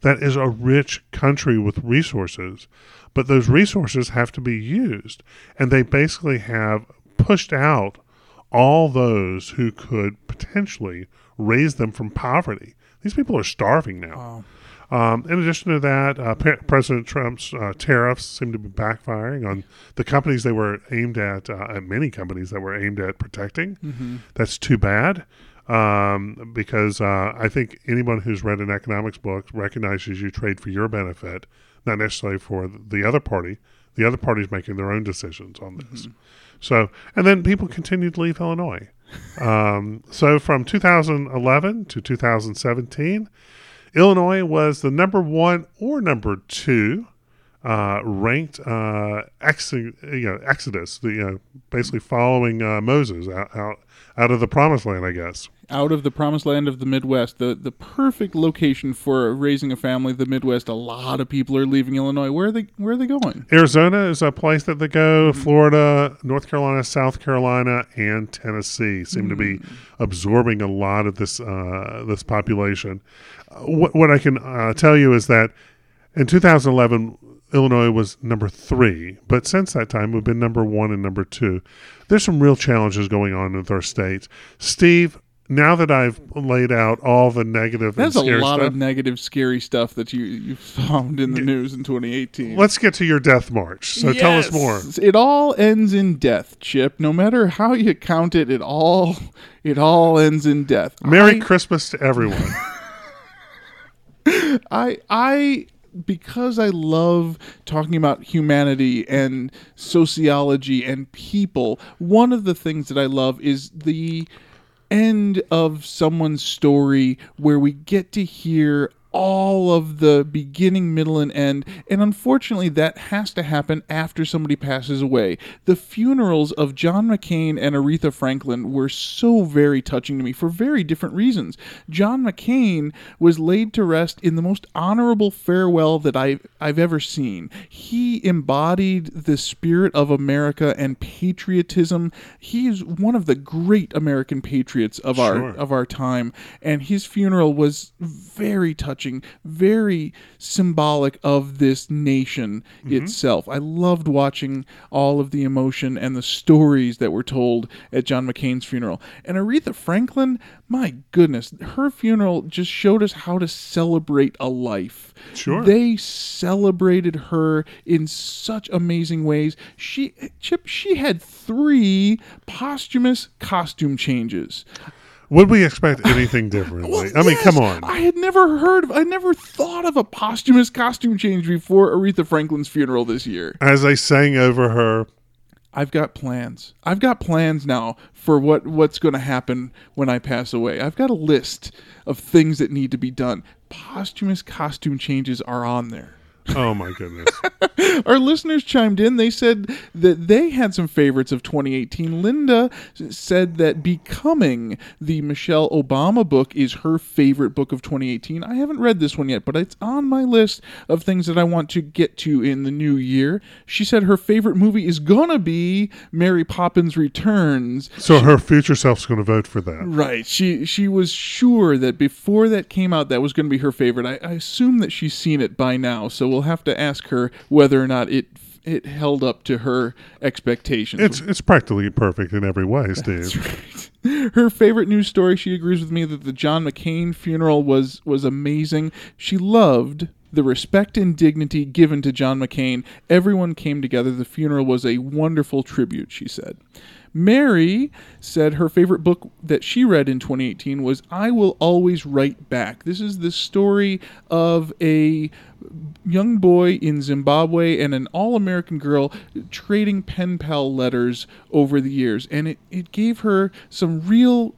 that is a rich country with resources, but those resources have to be used. And they basically have pushed out all those who could potentially raise them from poverty. These people are starving now. Wow. Um, in addition to that, uh, P- President Trump's uh, tariffs seem to be backfiring on the companies they were aimed at, uh, at many companies that were aimed at protecting. Mm-hmm. That's too bad, um, because uh, I think anyone who's read an economics book recognizes you trade for your benefit, not necessarily for the other party. The other party's making their own decisions on this. Mm-hmm. So, and then people continue to leave Illinois. um, so from two thousand eleven to two thousand seventeen, Illinois was the number one or number two uh, ranked uh, ex- you know, Exodus, the uh, basically following uh, Moses out, out out of the Promised Land, I guess. Out of the Promised Land of the Midwest, the the perfect location for raising a family. The Midwest, a lot of people are leaving Illinois. Where are they? Where are they going? Arizona is a place that they go. Mm-hmm. Florida, North Carolina, South Carolina, and Tennessee seem mm-hmm. to be absorbing a lot of this uh, this population. Uh, what, what I can uh, tell you is that in two thousand eleven, Illinois was number three, but since that time, we've been number one and number two. There's some real challenges going on with our states. Steve, now that I've laid out all the negative That's and scary a lot stuff, of negative, scary stuff that you, you found in the news in twenty eighteen. Let's get to your death march. So yes. tell us more. It all ends in death, Chip. No matter how you count it, it all it all ends in death. Merry I, Christmas to everyone. I I because I love talking about humanity and sociology and people, one of the things that I love is the end of someone's story where we get to hear all of the beginning, middle, and end. And unfortunately, that has to happen after somebody passes away. The funerals of John McCain and Aretha Franklin were so very touching to me for very different reasons. John McCain was laid to rest in the most honorable farewell that I've, I've ever seen. He embodied the spirit of America and patriotism. He is one of the great American patriots of our Sure. of our time, and his funeral was very touching. Very symbolic of this nation mm-hmm. itself. I loved watching all of the emotion and the stories that were told at John McCain's funeral. And Aretha Franklin, my goodness, her funeral just showed us how to celebrate a life. Sure. They celebrated her in such amazing ways. She, Chip, she had three posthumous costume changes. Would we expect anything differently? Well, I mean, yes. come on. I had never heard of, I never thought of a posthumous costume change before Aretha Franklin's funeral this year. As they sang over her, I've got plans. I've got plans now for what, what's going to happen when I pass away. I've got a list of things that need to be done. Posthumous costume changes are on there. Oh, my goodness. Our listeners chimed in. They said that they had some favorites of twenty eighteen. Linda said that Becoming, the Michelle Obama book, is her favorite book of twenty eighteen. I haven't read this one yet, but it's on my list of things that I want to get to in the new year. She said her favorite movie is going to be Mary Poppins Returns. So her future self's going to vote for that. Right. She she was sure that before that came out, that was going to be her favorite. I, I assume that she's seen it by now, so we'll have to ask her whether or not it it held up to her expectations. It's it's practically perfect in every way, Steve. That's right. Her favorite news story, she agrees with me that the John McCain funeral was was amazing. She loved the respect and dignity given to John McCain. Everyone came together. The funeral was a wonderful tribute, she said. Mary said her favorite book that she read in twenty eighteen was I Will Always Write Back. This is the story of a young boy in Zimbabwe and an all-American girl trading pen pal letters over the years. And it, it gave her some real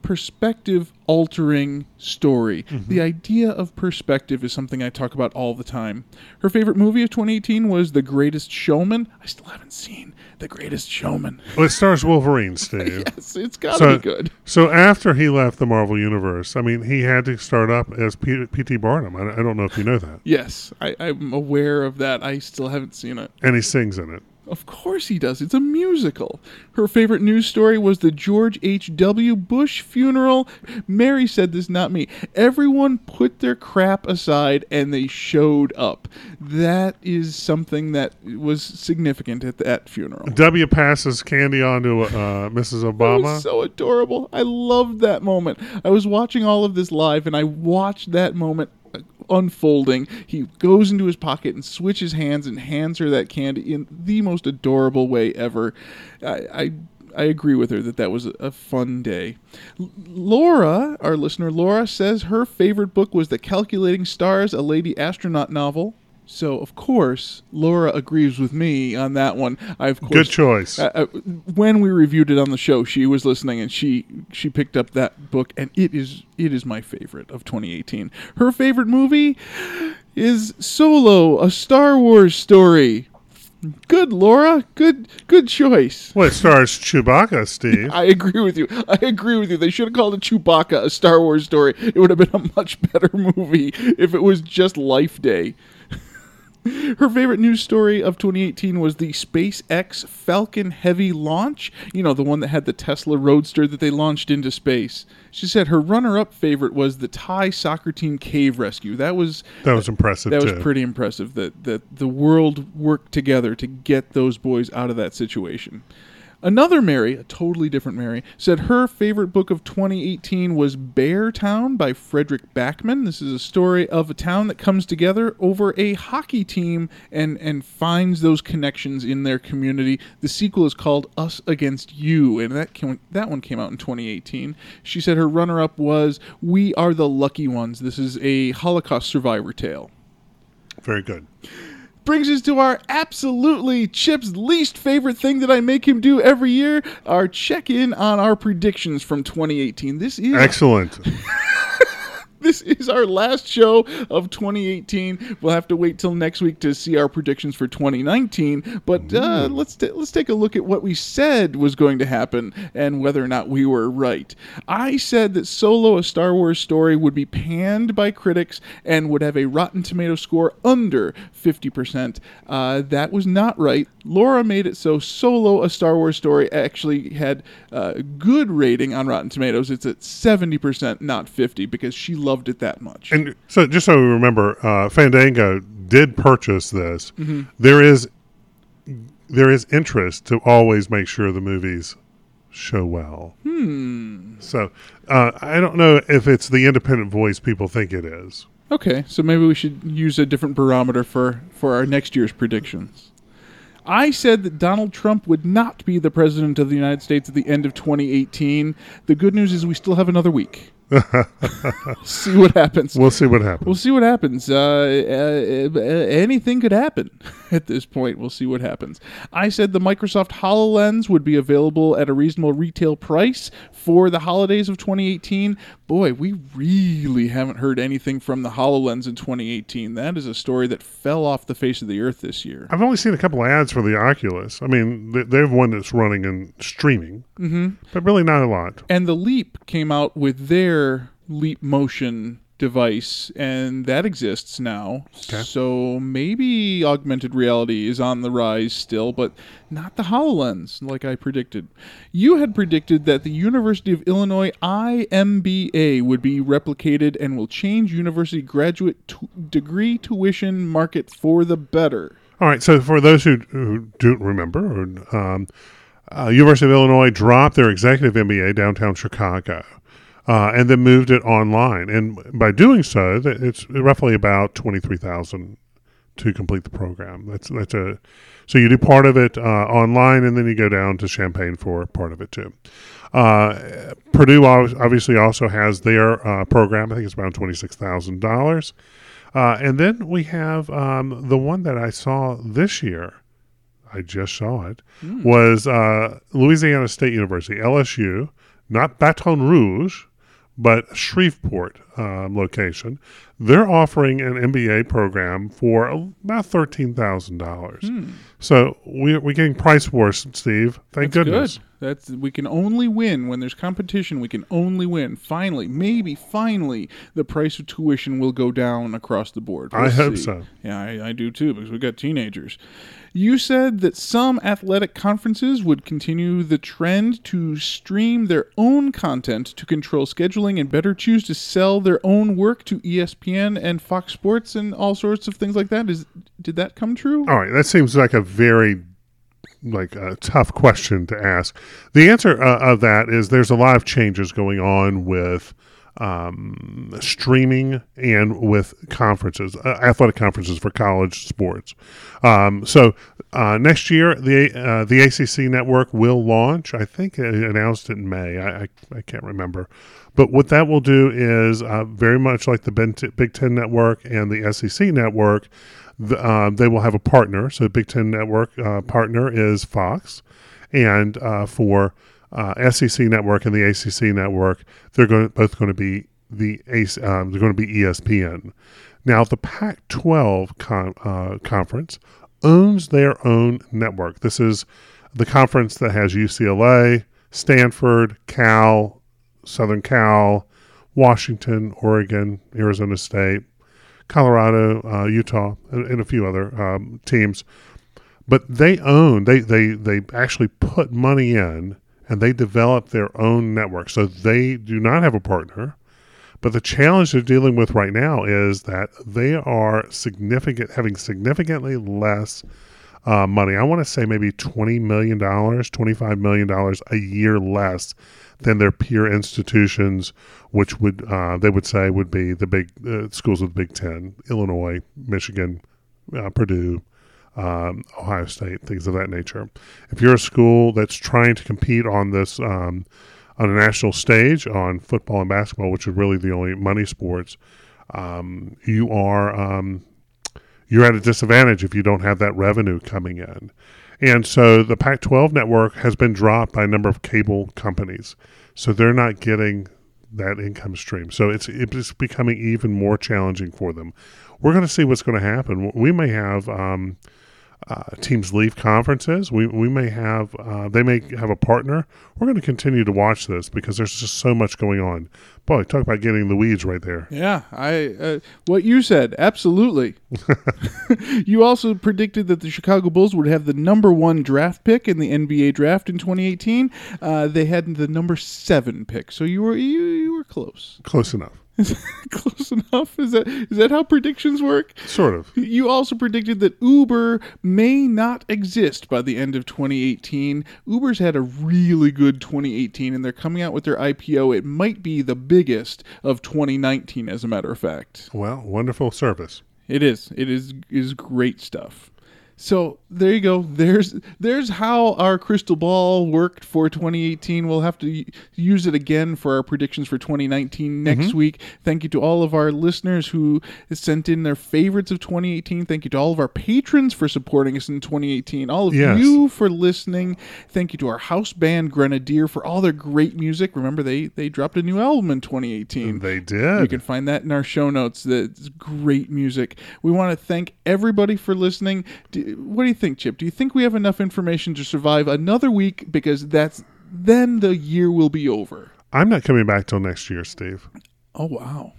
perspective-altering story. Mm-hmm. The idea of perspective is something I talk about all the time. Her favorite movie of twenty eighteen was The Greatest Showman. I still haven't seen The Greatest Showman. Well, it stars Wolverine, Steve. Yes, it's got to so, be good. So after he left the Marvel Universe, I mean, he had to start up as P T Barnum. I, I don't know if you know that. Yes, I, I'm aware of that. I still haven't seen it. And he sings in it. Of course he does. It's a musical. Her favorite news story was the George H W. Bush funeral. Mary said this, not me. Everyone put their crap aside and they showed up. That is something that was significant at that funeral. W passes candy on to uh, Missus It Obama. was so adorable. I loved that moment. I was watching all of this live, and I watched that moment unfolding. He goes into his pocket and switches hands and hands her that candy in the most adorable way ever. I I, I agree with her that that was a, a fun day. L- Laura, our listener Laura, says her favorite book was The Calculating Stars, a lady astronaut novel. So, of course, Laura agrees with me on that one. I, of course, Good choice. Uh, uh, when we reviewed it on the show, she was listening and she she picked up that book, and it is it is my favorite of twenty eighteen. Her favorite movie is Solo, a Star Wars story. Good, Laura. Good good choice. Well, it stars Chewbacca, Steve. I agree with you. I agree with you. They should have called it Chewbacca, a Star Wars story. It would have been a much better movie if it was just Life Day. Her favorite news story of twenty eighteen was the SpaceX Falcon Heavy launch. You know, the one that had the Tesla Roadster that they launched into space. She said her runner-up favorite was the Thai soccer team cave rescue. That was That was impressive, that too. was pretty impressive that, that the world worked together to get those boys out of that situation. Another Mary, a totally different Mary, said her favorite book of twenty eighteen was Bear Town by Frederick Backman. This is a story of a town that comes together over a hockey team and, and finds those connections in their community. The sequel is called Us Against You, and that came, that one came out in twenty eighteen. She said her runner-up was We Are the Lucky Ones. This is a Holocaust survivor tale. Very good. Brings us to our absolutely Chip's least favorite thing that I make him do every year, our check-in on our predictions from twenty eighteen. This is Excellent. This is our last show of twenty eighteen. We'll have to wait till next week to see our predictions for twenty nineteen. But uh, let's t- let's take a look at what we said was going to happen and whether or not we were right. I said that Solo, a Star Wars story, would be panned by critics and would have a Rotten Tomato score under fifty percent. Uh, that was not right. Laura made it so Solo, a Star Wars story, actually had a good rating on Rotten Tomatoes. It's at seventy percent, not fifty, because she loved it that much. And so, just so we remember, uh, Fandango did purchase this. Mm-hmm. There is there is interest to always make sure the movies show well. Hmm. So uh, I don't know if it's the independent voice people think it is. Okay, so maybe we should use a different barometer for, for our next year's predictions. I said that Donald Trump would not be the president of the United States at the end of twenty eighteen. The good news is we still have another week. See what happens. We'll see what happens. We'll see what happens. Uh, uh, uh, anything could happen at this point. We'll see what happens. I said the Microsoft HoloLens would be available at a reasonable retail price for the holidays of twenty eighteen. Boy, we really haven't heard anything from the HoloLens in twenty eighteen. That is a story that fell off the face of the earth this year. I've only seen a couple of ads for the Oculus. I mean, they, they have one that's running and streaming, mm-hmm. but really not a lot. And the Leap came out with their Leap Motion device, and that exists now. Okay. So maybe augmented reality is on the rise still, but not the HoloLens like I predicted. You had predicted that the University of Illinois I M B A would be replicated and will change university graduate t- degree tuition market for the better. All right, so for those who, who don't remember, or, um, uh, University of Illinois dropped their executive M B A downtown Chicago. Uh, and then moved it online. And by doing so, it's roughly about twenty-three thousand dollars to complete the program. That's that's a So you do part of it uh, online, and then you go down to Champaign for part of it, too. Uh, Purdue obviously also has their uh, program. I think it's around twenty-six thousand dollars. Uh, and then we have um, the one that I saw this year. I just saw it, mm. was uh, Louisiana State University, L S U, not Baton Rouge, but Shreveport um, location. They're offering an M B A program for about thirteen thousand dollars. Hmm. So we, we're getting price wars, Steve. Thank That's goodness. Good. That's we can only win when there's competition. We can only win. Finally, maybe finally, the price of tuition will go down across the board. We'll I hope see. so. Yeah, I, I do too, because we've got teenagers. You said that some athletic conferences would continue the trend to stream their own content to control scheduling and better choose to sell their own work to E S P N and Fox Sports and all sorts of things like that. Is did that come true? All right, that seems like a very like a tough question to ask. The answer uh, of that is there's a lot of changes going on with um, streaming and with conferences, uh, athletic conferences for college sports. Um, so uh, next year, the uh, the A C C network will launch. I think it announced it in May. I, I, I can't remember. But what that will do is uh, very much like the Big Ten Network and the S E C Network, the, uh, they will have a partner. So the Big Ten Network uh, partner is Fox. And uh, for uh, S E C Network and the A C C Network, they're going both going to be the um, they're going to be E S P N. Now the Pac twelve con- uh, conference owns their own network. This is the conference that has U C L A, Stanford, Cal, Southern Cal, Washington, Oregon, Arizona State, Colorado, uh, Utah, and, and a few other um, teams. But they own, they, they, they actually put money in and they develop their own network. So they do not have a partner. But the challenge they're dealing with right now is that they are significant, having significantly less uh, money. I want to say maybe twenty million dollars, twenty-five million dollars a year less than their peer institutions, which would uh, they would say would be the big uh, schools of the Big Ten: Illinois, Michigan, uh, Purdue, um, Ohio State, things of that nature. If you're a school that's trying to compete on this um, on a national stage on football and basketball, which are really the only money sports, um, you are um, you're at a disadvantage if you don't have that revenue coming in. And so the Pac twelve network has been dropped by a number of cable companies. So they're not getting that income stream. So it's it's becoming even more challenging for them. We're going to see what's going to happen. We may have um, uh, teams leave conferences. We we may have uh, they may have a partner. We're going to continue to watch this because there's just so much going on. Boy, talk about getting the weeds right there. Yeah, I uh, what you said, absolutely. You also predicted that the Chicago Bulls would have the number one draft pick in the N B A draft in twenty eighteen. Uh, they had the number seven pick, so you were you, you were close. Close enough. Close enough? Is that is that how predictions work? Sort of. You also predicted that Uber may not exist by the end of twenty eighteen. Uber's had a really good twenty eighteen, and they're coming out with their I P O. It might be the biggest of twenty nineteen, as a matter of fact. Well, wonderful service. It is. It is is great stuff. So there you go. There's there's how our crystal ball worked for twenty eighteen. We'll have to use it again for our predictions for twenty nineteen next mm-hmm. week. Thank you to all of our listeners who sent in their favorites of twenty eighteen. Thank you to all of our patrons for supporting us in twenty eighteen. All of yes. you for listening. Thank you to our house band Grenadier for all their great music. Remember, they they dropped a new album in twenty eighteen. They did. You can find that in our show notes. That's great music. We want to thank everybody for listening. What do you think, Chip? Do you think we have enough information to survive another week? Because that's then the year will be over. I'm not coming back till next year, Steve. Oh, wow.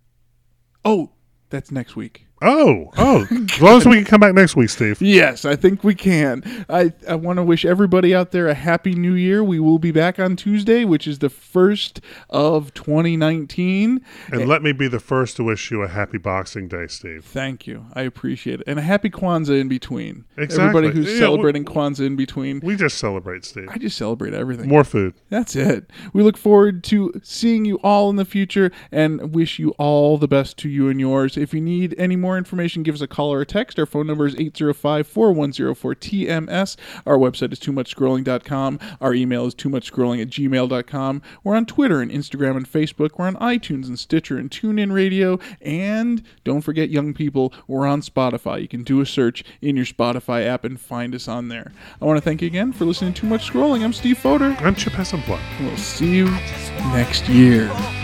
Oh, that's next week. Oh, oh. As long as we can come back next week, Steve. Yes, I think we can. I, I want to wish everybody out there a happy new year. We will be back on Tuesday, which is the first of twenty nineteen. And, and let me be the first to wish you a happy Boxing Day, Steve. Thank you. I appreciate it. And a happy Kwanzaa in between. Exactly. Everybody who's yeah, celebrating we, Kwanzaa in between. We just celebrate, Steve. I just celebrate everything. More food. That's it. We look forward to seeing you all in the future and wish you all the best to you and yours. If you need any more information, give us a call or a text. Our phone number is eight zero five, four one zero four, T M S. Our website is too much scrolling dot com. Our email is too much scrolling at gmail dot com. We're on Twitter and Instagram and Facebook. We're on iTunes and Stitcher and TuneIn Radio. And don't forget, young people, we're on Spotify. You can do a search in your Spotify app and find us on there. I want to thank you again for listening to Too Much Scrolling. I'm Steve Fodor. I'm Chip Hessenblatt. We'll see you next year.